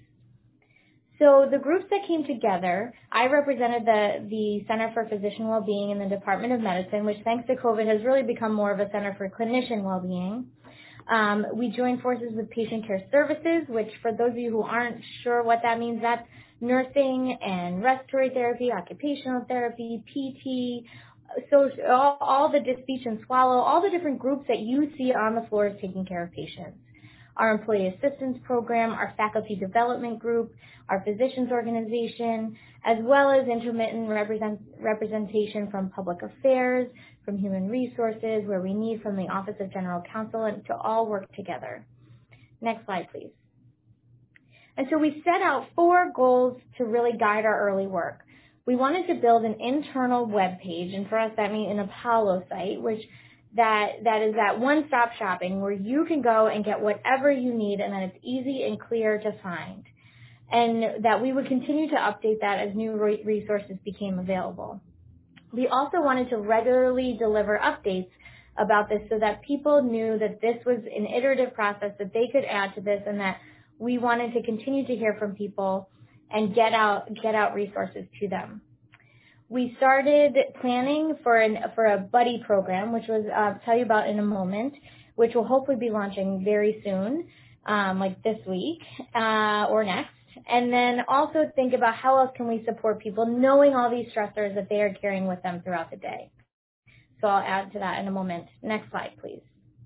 So the groups that came together, I represented the, the Center for Physician Wellbeing in the Department of Medicine, which thanks to COVID has really become more of a Center for Clinician Wellbeing. Um, we joined forces with Patient Care Services, which for those of you who aren't sure what that means, that's nursing and respiratory therapy, occupational therapy, P T, so all, all the speech and swallow, all the different groups that you see on the floors taking care of patients. our employee assistance program, our faculty development group, our physicians organization, as well as intermittent represent, representation from public affairs, from human resources, where we need from the Office of General Counsel, and to all work together. Next slide, please. And so we set out four goals to really guide our early work. We wanted to build an internal web page, and for us that means an Apollo site, which that that is that one-stop shopping where you can go and get whatever you need, and that it's easy and clear to find. And that we would continue to update that as new resources became available. We also wanted to regularly deliver updates about this so that people knew that this was an iterative process that they could add to this, and that we wanted to continue to hear from people and get out get out resources to them. We started planning for an for a buddy program, which was uh, I'll tell you about in a moment, which will hopefully be launching very soon, um, like this week uh, or next. And then also think about how else can we support people knowing all these stressors that they are carrying with them throughout the day. So I'll add to that in a moment. Next slide, please.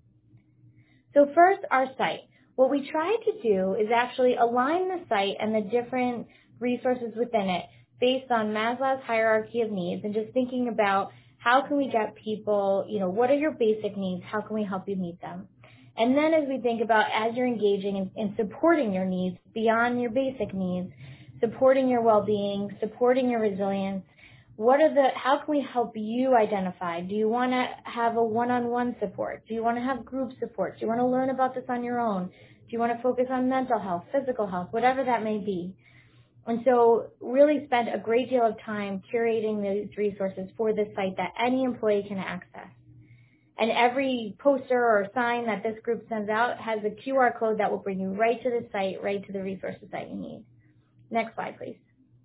So first, our site. What we tried to do is actually align the site and the different resources within it based on Maslow's hierarchy of needs, and just thinking about how can we get people, you know, what are your basic needs? How can we help you meet them? And then as we think about as you're engaging in, in supporting your needs beyond your basic needs, supporting your well-being, supporting your resilience, what are the, how can we help you identify? Do you want to have a one-on-one support? Do you want to have group support? Do you want to learn about this on your own? Do you want to focus on mental health, physical health, whatever that may be? And so really spent a great deal of time curating these resources for this site that any employee can access. And every poster or sign that this group sends out has a Q R code that will bring you right to the site, right to the resources that you need. Next slide, please.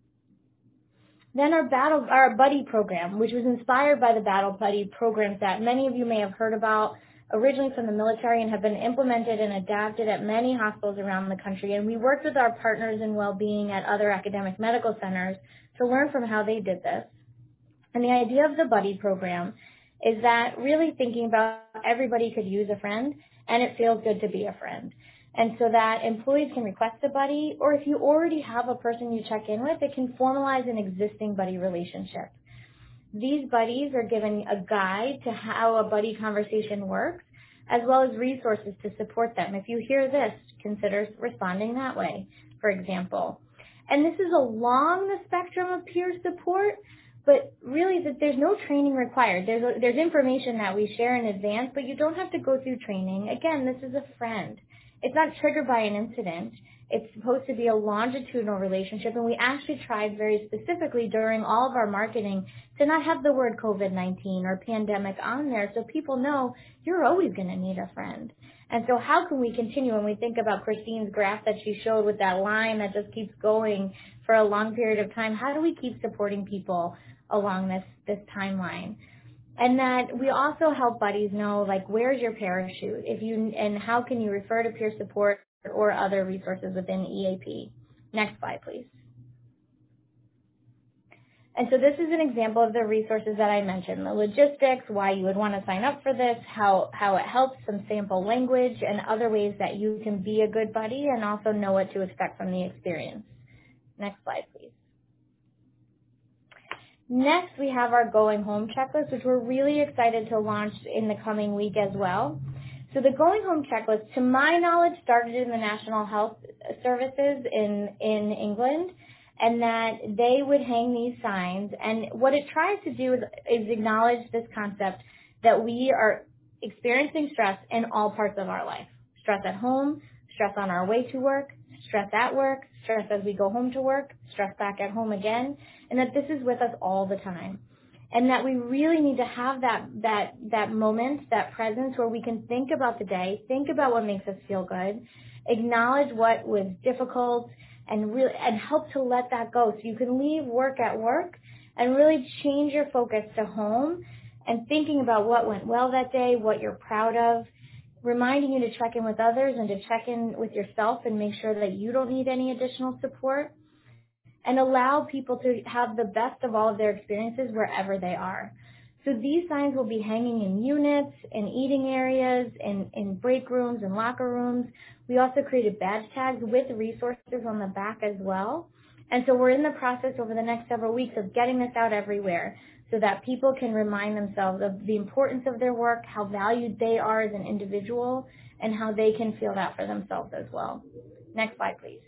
Then our battle, our buddy program, which was inspired by the Battle Buddy programs that many of you may have heard about, originally from the military, and have been implemented and adapted at many hospitals around the country. And we worked with our partners in well-being at other academic medical centers to learn from how they did this. And the idea of the buddy program is that really thinking about everybody could use a friend, and it feels good to be a friend. And so that employees can request a buddy, or if you already have a person you check in with, it can formalize an existing buddy relationship. These buddies are given a guide to how a buddy conversation works, as well as resources to support them. If you hear this, consider responding that way, for example. And this is along the spectrum of peer support, but really that there's no training required. There's, a, there's information that we share in advance, but you don't have to go through training. Again, this is a friend. It's not triggered by an incident. It's supposed to be a longitudinal relationship, and we actually tried very specifically during all of our marketing to not have the word COVID nineteen or pandemic on there, so people know you're always going to need a friend. And so how can we continue when we think about Christine's graph that she showed with that line that just keeps going for a long period of time? How do we keep supporting people along this, this timeline? And that we also help buddies know, like, where's your parachute? If you, and how can you refer to peer support or other resources within E A P? Next slide, please. And so this is an example of the resources that I mentioned, the logistics, why you would want to sign up for this, how, how it helps, some sample language, and other ways that you can be a good buddy and also know what to expect from the experience. Next slide, please. Next, we have our Going Home checklist, which we're really excited to launch in the coming week as well. So the Going Home checklist, to my knowledge, started in the National Health Services in, in England, and that they would hang these signs. And what it tries to do is, is acknowledge this concept that we are experiencing stress in all parts of our life. Stress at home, stress on our way to work, stress at work, stress as we go home to work, stress back at home again, and that this is with us all the time. And that we really need to have that, that, that moment, that presence where we can think about the day, think about what makes us feel good, acknowledge what was difficult, and really, and help to let that go. So you can leave work at work and really change your focus to home and thinking about what went well that day, what you're proud of, reminding you to check in with others and to check in with yourself and make sure that you don't need any additional support, and allow people to have the best of all of their experiences wherever they are. So So these signs will be hanging in units, in eating areas, in, in break rooms, and locker rooms. We also created badge tags with resources on the back as well. And so we're in the process over the next several weeks of getting this out everywhere so that people can remind themselves of the importance of their work, how valued they are as an individual, and how they can feel that for themselves as well. Next slide, please.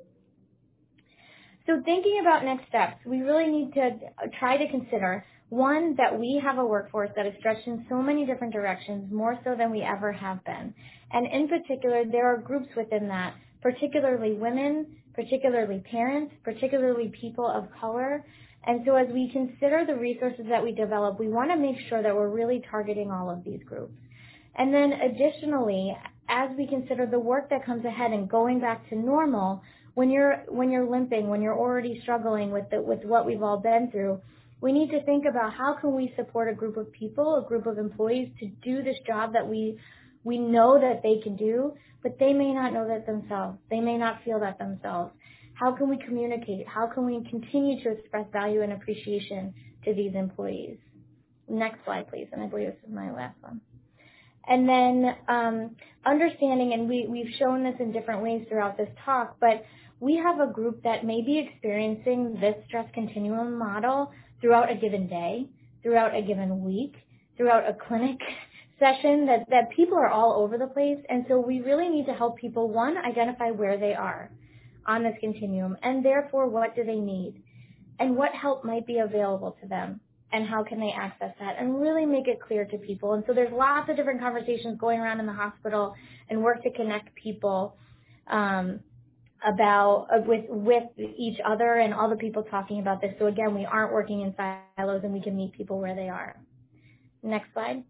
So thinking about next steps, we really need to try to consider, one, that we have a workforce that is stretched in so many different directions, more so than we ever have been. And in particular, there are groups within that, particularly women, particularly parents, particularly people of color. And so as we consider the resources that we develop, we want to make sure that we're really targeting all of these groups. And then additionally, as we consider the work that comes ahead and going back to normal, when you're when you're limping, when you're already struggling with the, with what we've all been through, we need to think about how can we support a group of people, a group of employees to do this job that we we know that they can do, but they may not know that themselves. They may not feel that themselves. How can we communicate? How can we continue to express value and appreciation to these employees? Next slide, please. And I believe this is my last one. And then um, understanding, and we, we've shown this in different ways throughout this talk, but we have a group that may be experiencing this stress continuum model throughout a given day, throughout a given week, throughout a clinic session, that, that people are all over the place. And so we really need to help people, one, identify where they are on this continuum, and therefore what do they need, and what help might be available to them, and how can they access that, and really make it clear to people. And so there's lots of different conversations going around in the hospital and work to connect people um, about uh, with with each other and all the people talking about this. So again, we aren't working in silos, and we can meet people where they are. Next slide.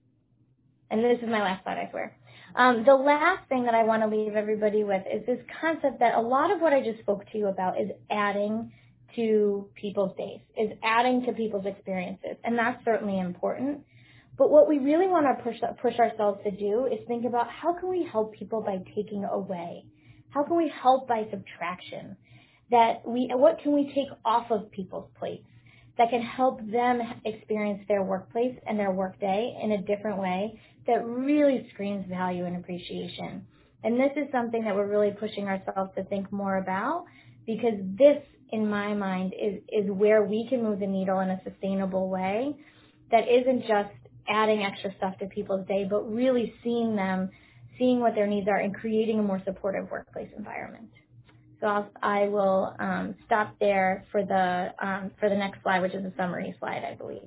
And this is my last slide, I swear. Um, the last thing that I want to leave everybody with is this concept that a lot of what I just spoke to you about is adding to people's days, is adding to people's experiences, and that's certainly important. But what we really want to push push ourselves to do is think about how can we help people by taking away? How can we help by subtraction? That we, what can we take off of people's plates that can help them experience their workplace and their workday in a different way that really screams value and appreciation? And this is something that we're really pushing ourselves to think more about, because this, in my mind, is, is where we can move the needle in a sustainable way that isn't just adding extra stuff to people's day, but really seeing them, seeing what their needs are, and creating a more supportive workplace environment. So I'll, I will um, stop there for the um, for the next slide, which is a summary slide, I believe.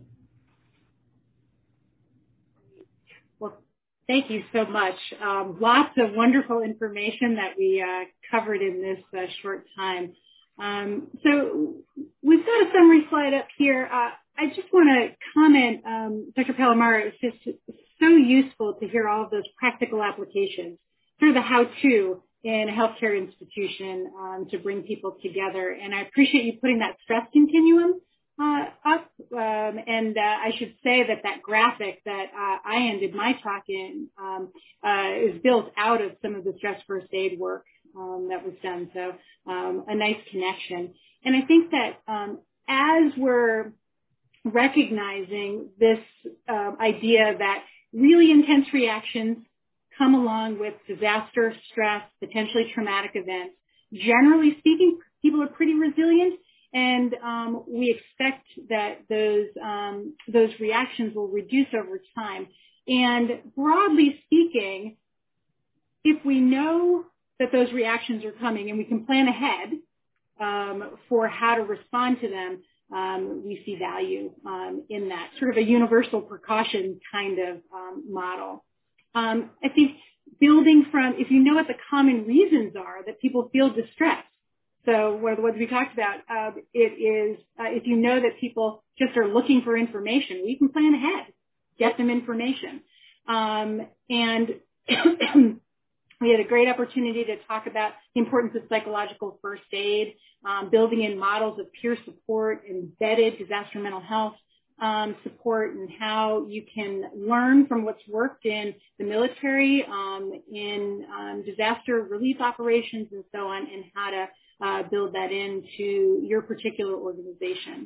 Well, thank you so much. Um, lots of wonderful information that we uh, covered in this uh, short time. Um, so we've got a summary slide up here. Uh, I just want to comment, um, Doctor Palomar, it's just so useful to hear all of those practical applications, sort of the how-to in a healthcare institution um, to bring people together. And I appreciate you putting that stress continuum uh, up. Um, and uh, I should say that that graphic that uh, I ended my talk in um, uh, is built out of some of the stress first aid work um, that was done. So um, a nice connection. And I think that um, as we're recognizing this uh, idea that really intense reactions come along with disaster, stress, potentially traumatic events. Generally speaking, people are pretty resilient, and um, we expect that those um, those reactions will reduce over time. And broadly speaking, if we know that those reactions are coming and we can plan ahead um, for how to respond to them, um, we see value um, in that sort of a universal precaution kind of um, model. Um, I think building from, if you know what the common reasons are that people feel distressed. So what, what we talked about, uh, it is, uh, if you know that people just are looking for information, we can plan ahead, get them information. Um, and we had a great opportunity to talk about the importance of psychological first aid, um, building in models of peer support, embedded disaster mental health Um, support, and how you can learn from what's worked in the military, um, in um, disaster relief operations and so on, and how to uh, build that into your particular organization.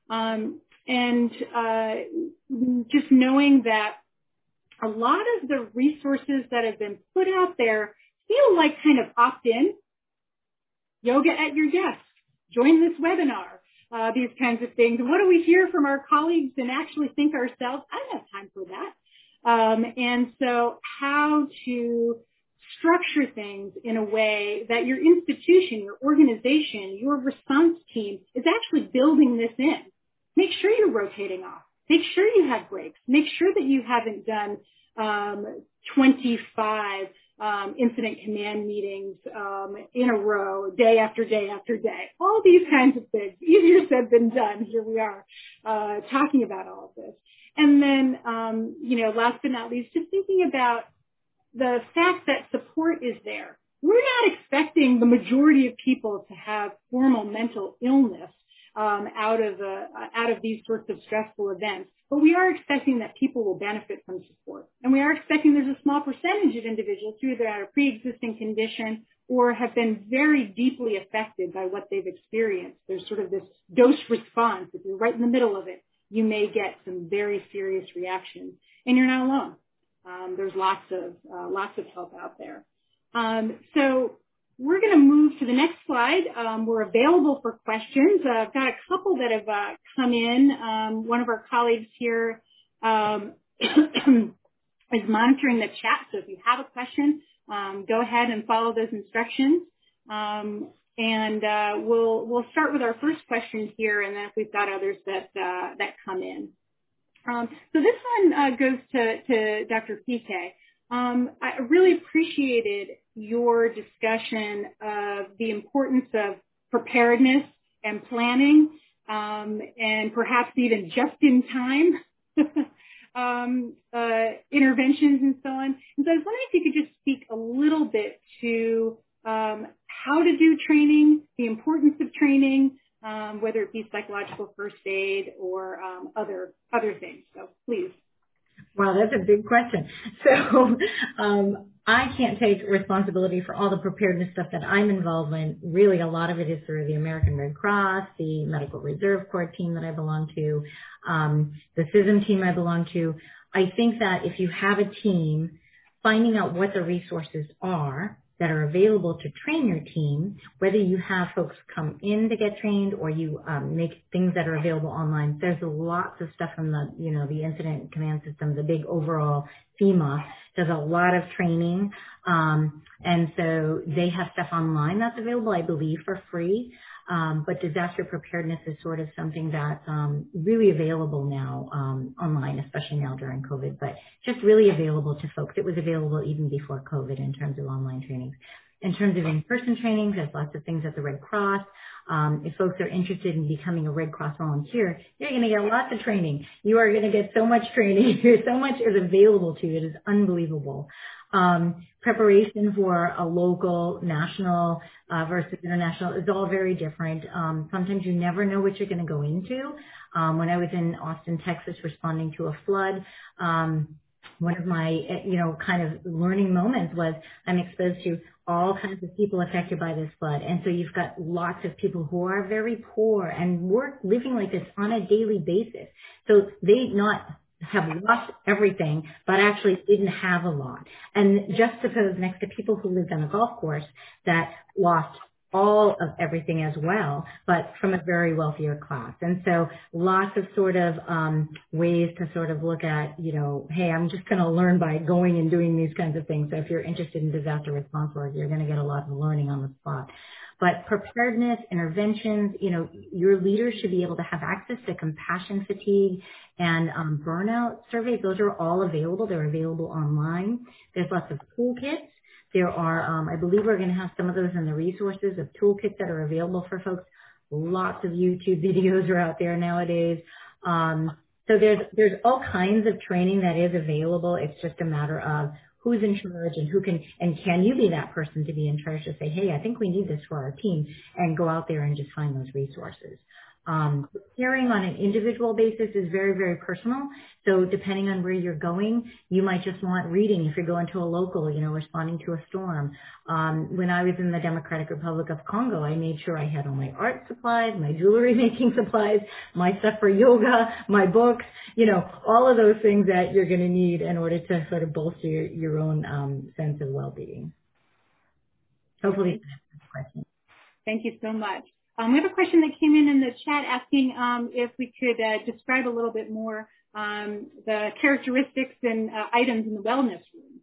Um, and uh, just knowing that a lot of the resources that have been put out there feel like kind of opt-in, yoga at your desk, join this webinar, uh, these kinds of things. What do we hear from our colleagues and actually think ourselves? I don't have time for that. Um, and so how to structure things in a way that your institution, your organization, your response team is actually building this in. Make sure you're rotating off. Make sure you have breaks. Make sure that you haven't done um, twenty-five um, incident command meetings um, in a row, day after day after day. All these kinds of things. Easier said than done. Here we are uh, talking about all of this. And then, um, you know, last but not least, just thinking about the fact that support is there. We're not expecting the majority of people to have formal mental illness um, out of uh, out of these sorts of stressful events, but we are expecting that people will benefit from support, and we are expecting there's a small percentage of individuals who either have a pre-existing condition or have been very deeply affected by what they've experienced. There's sort of this dose response. If you're right in the middle of it, you may get some very serious reactions, and you're not alone. Um, there's lots of uh, lots of help out there. Um, so we're going to move to the next slide. Um, we're available for questions. Uh, I've got a couple that have uh, come in. Um, one of our colleagues here um, is monitoring the chat. So if you have a question, um, go ahead and follow those instructions. Um, and uh, we'll we'll start with our first question here, and then if we've got others that uh, that come in. Um, so this one uh, goes to, to Doctor P K. Um, I really appreciated your discussion of the importance of preparedness and planning, um, and perhaps even just-in-time um, uh, interventions and so on. And so I was wondering if you could just speak a little bit to um, how to do training, the importance of training, Um, whether it be psychological first aid or um, other other things. So please. Wow, that's a big question. So um, I can't take responsibility for all the preparedness stuff that I'm involved in. Really, a lot of it is through the American Red Cross, the Medical Reserve Corps team that I belong to, um, the C I S M team I belong to. I think that if you have a team, finding out what the resources are that are available to train your team, whether you have folks come in to get trained or you um, make things that are available online. There's lots of stuff from the, you know, the incident command system, the big overall FEMA does a lot of training. Um, and so they have stuff online that's available, I believe, for free. Um, but disaster preparedness is sort of something that's um, really available now um, online, especially now during COVID, but just really available to folks. It was available even before COVID in terms of online trainings. In terms of in-person trainings, there's lots of things at the Red Cross. Um, if folks are interested in becoming a Red Cross volunteer, you're going to get lots of training. You are going to get so much training. so much is available to you. It is unbelievable. Um, preparation for a local, national uh, versus international is all very different. Um, sometimes you never know what you're going to go into. Um, when I was in Austin, Texas, responding to a flood, um, one of my, you know, kind of learning moments was I'm exposed to all kinds of people affected by this flood. And so you've got lots of people who are very poor and work living like this on a daily basis. So they not have lost everything, but actually didn't have a lot. And just suppose next to people who lived on a golf course that lost all of everything as well, but from a very wealthier class. And so lots of sort of um, ways to sort of look at, you know, hey, I'm just going to learn by going and doing these kinds of things. So if you're interested in disaster response work, you're going to get a lot of learning on the spot. But preparedness, interventions, you know, your leaders should be able to have access to compassion fatigue and um, burnout surveys. Those are all available. They're available online. There's lots of toolkits. There are, um, I believe we're going to have some of those in the resources of toolkits that are available for folks. Lots of YouTube videos are out there nowadays. Um, so there's there's all kinds of training that is available. It's just a matter of who's in charge and who can, and can you be that person to be in charge to say, hey, I think we need this for our team, and go out there and just find those resources. Um, caring on an individual basis is very, very personal. So depending on where you're going, you might just want reading if you're going to a local, you know, responding to a storm. Um, when I was in the Democratic Republic of Congo, I made sure I had all my art supplies, my jewelry making supplies, my stuff for yoga, my books, you know, all of those things that you're going to need in order to sort of bolster your, your own um, sense of well-being. Hopefully that answers the question. Thank you so much. Um, we have a question that came in in the chat asking um, if we could uh, describe a little bit more um, the characteristics and uh, items in the wellness room.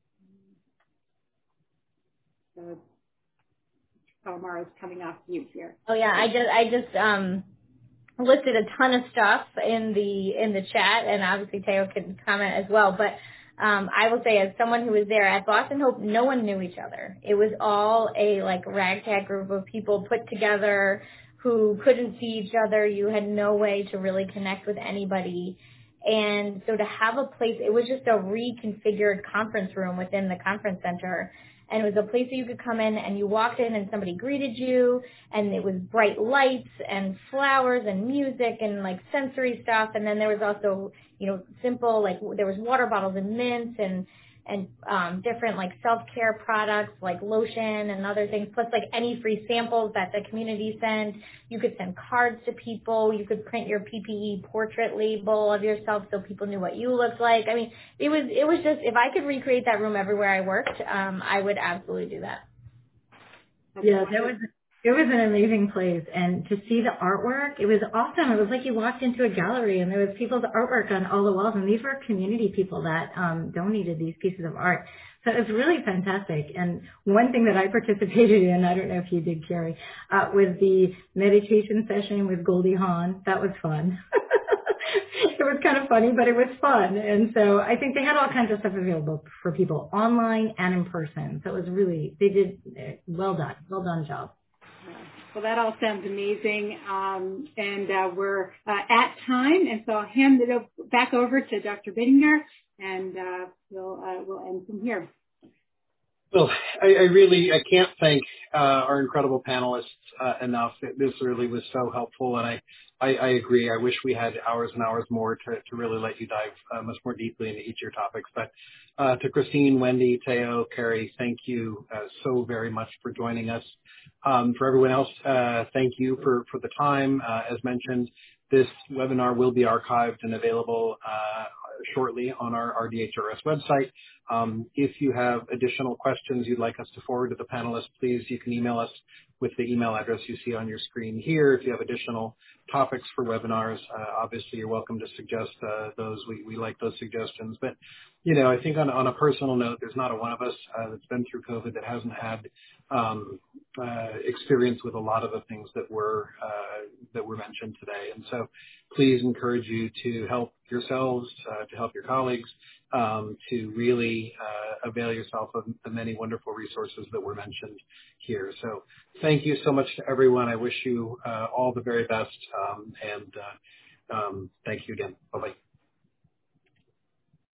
So, Palomar is coming off mute here. Oh yeah, I just I just um, listed a ton of stuff in the in the chat, and obviously Teo can comment as well. But um, I will say, as someone who was there at Boston Hope, no one knew each other. It was all a like ragtag group of people put together who couldn't see each other. You had no way to really connect with anybody. And so to have a place, it was just a reconfigured conference room within the conference center. And it was a place that you could come in and you walked in and somebody greeted you, and it was bright lights and flowers and music and like sensory stuff. And then there was also, you know, simple, like there was water bottles and mints and, and um, different like self-care products like lotion and other things, plus like any free samples that the community sent. You could send cards to people. You could print your P P E portrait label of yourself so people knew what you looked like. I mean, it was it was just, if I could recreate that room everywhere I worked, um, I would absolutely do that. Yeah, that was it was an amazing place, and to see the artwork, it was awesome. It was like you walked into a gallery and there was people's artwork on all the walls, and these were community people that um, donated these pieces of art. So it was really fantastic. And one thing that I participated in, I don't know if you did, Carrie, uh, was the meditation session with Goldie Hawn. That was fun. It was kind of funny, but it was fun. And so I think they had all kinds of stuff available for people online and in person. So it was really, they did uh, well done, well done job. Well, that all sounds amazing, um, and uh, we're uh, at time, and so I'll hand it over, back over to Doctor Bittinger, and uh, we'll uh, we'll end from here. Well, I, I really I can't thank uh, our incredible panelists uh, enough. This really was so helpful, and I, I, I agree. I wish we had hours and hours more to, to really let you dive uh, much more deeply into each of your topics. But uh, to Christine, Wendy, Teo, Carrie, thank you uh, so very much for joining us. Um, for everyone else, uh, thank you for, for the time. Uh, as mentioned, this webinar will be archived and available uh, shortly on our R D H R S website. Um, if you have additional questions you'd like us to forward to the panelists, please, you can email us with the email address you see on your screen here. If you have additional topics for webinars, uh, obviously you're welcome to suggest uh, those. We, we like those suggestions. But, you know, I think on, on a personal note, there's not a one of us uh, that's been through COVID that hasn't had um, uh, experience with a lot of the things that were, uh, that were mentioned today. And so please encourage you to help yourselves, uh, to help your colleagues, um, to really uh, avail yourself of the many wonderful resources that were mentioned here. So thank you so much to everyone. I wish you uh, all the very best, um, and uh, um, thank you again. Bye-bye.